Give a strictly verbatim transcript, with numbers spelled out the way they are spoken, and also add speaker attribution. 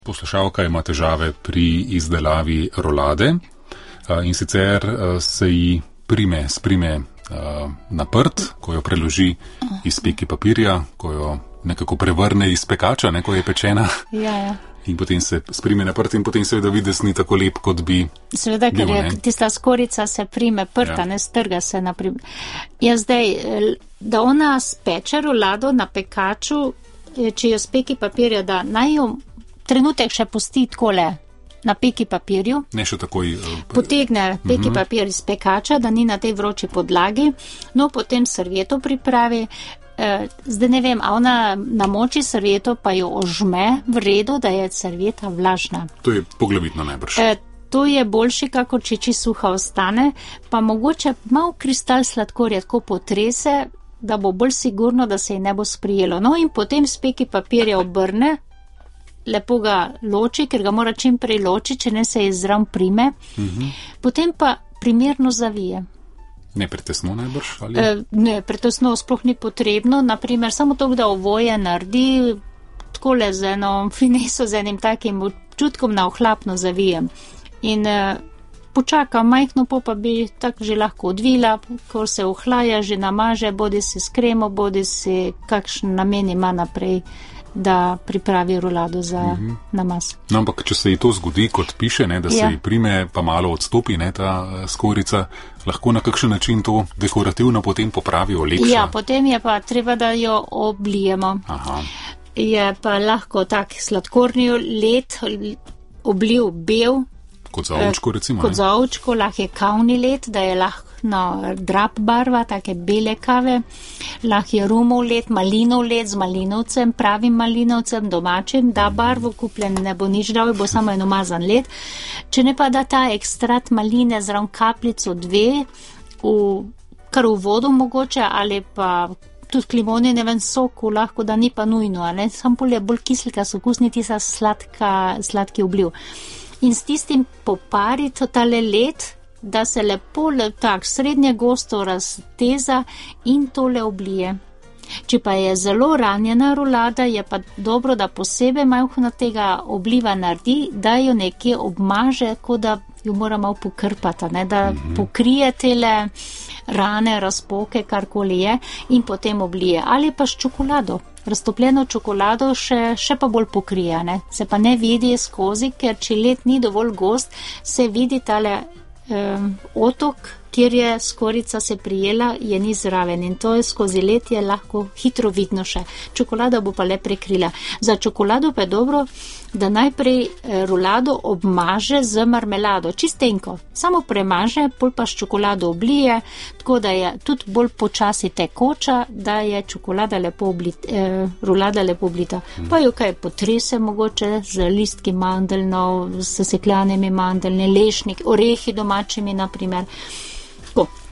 Speaker 1: Poslušalka ima težave pri izdelavi rolade in sicer se ji prime, sprime na prt, ko jo preloži iz peki papirja, ko jo nekako prevrne iz pekača, ne, ko je pečena.
Speaker 2: Ja, ja.
Speaker 1: In potem se sprime na prt in potem seveda vides ni tako lep, kot bi
Speaker 2: seveda,
Speaker 1: bil,
Speaker 2: ker je tista skorica se prime prta, ja. Ne strga se naprimer. Ja, zdaj, da ona speče rolado na pekaču, če jo z peki papirja da, naj jo trenutek še pusti takole na peki papirju.
Speaker 1: Ne še takoj. Uh,
Speaker 2: potegne peki uh-huh. papir iz pekača, da ni na tej vroči podlagi, no potem servieto pripravi. Uh, zdaj ne vem, a ona namoči servieto, pa jo ožme v redu, da je servieta vlažna.
Speaker 1: To je poglavitno najbrž.
Speaker 2: Uh, to je boljši, kako če či suha ostane, pa mogoče mal kristal sladkorja tako potrese, da bo bolj sigurno, da se ji ne bo sprijelo. No in potem z peki papirja obrne, lepo ga loči, ker ga mora čim prej loči, če ne se je zraven prime, uh-huh. potem pa primerno zavije.
Speaker 1: Ne pretesno najbrž? Ali?
Speaker 2: E, ne, pretesno sploh ni potrebno, naprimer samo to, da ovoje naredi, takole z eno fineso, z enim takim občutkom na ohlapno zavijem. In e, počaka majhno, pa bi tako že lahko odvila, ko se ohlaja, že namaže, bodi si s kremo, bodi si kakšen namen ima naprej, da pripravi rolado za mm-hmm. namaz.
Speaker 1: No, ampak če se ji to zgodi, kot piše, ne, da se ja. ji prime, pa malo odstopi, ne, ta skorica, lahko na kakšen način to dekorativno potem popravi, olepša?
Speaker 2: Ja, potem je pa treba, da jo oblijemo.
Speaker 1: Aha.
Speaker 2: Je pa lahko tak sladkorni led, obliv bel.
Speaker 1: Kot za ovčko, recimo.
Speaker 2: Kot za ovčko, lahko je kavni led, da je lahko no, drap barva, take bele kave, lahko je rumov led, malinov led z malinovcem, pravim malinovcem, domačim, da barvo kupljen ne bo nič dal, bo samo en umazan led. Če ne pa da ta ekstrat maline zraven kapljico dve, v, kar v vodu mogoče, ali pa tudi limoni, ne vem, soku, lahko da ni pa nujno, ne, sam pol je bolj kislika sokus, niti sa sladka, sladki obliv. In s tistim popariti tale led, da se lepo, tak, srednje gosto razteza in tole oblije. Če pa je zelo ranjena rolada, je pa dobro, da posebej majhno tega obliva naredi, da jo nekje obmaže, kot da jo mora malo pokrpati, ne, da mm-hmm. pokrije tele rane, razpoke, karkoli je, in potem oblije. Ali pa s čokolado. Raztopljeno čokolado še, še pa bolj pokrije, ne. Se pa ne vidi skozi, ker če led ni dovolj gost, se vidi tale um, otok, kjer je skorica se prijela, je ni zraven in to je skozi led je lahko hitro vidno še. Čokolada bo pa le prekrila. Za čokolado pa je dobro, da najprej rolado obmaže z marmelado, čistenko. Samo premaže, pol pa s čokolado oblije, tako da je tudi bolj počasi tekoča, da je čokolada lepo oblita, eh, rolada lepo oblita. Hmm. Pa jo kaj potrese mogoče z listki mandeljnov, s sekljanimi mandeljni, lešnik, orehi domačimi naprimer. Tako.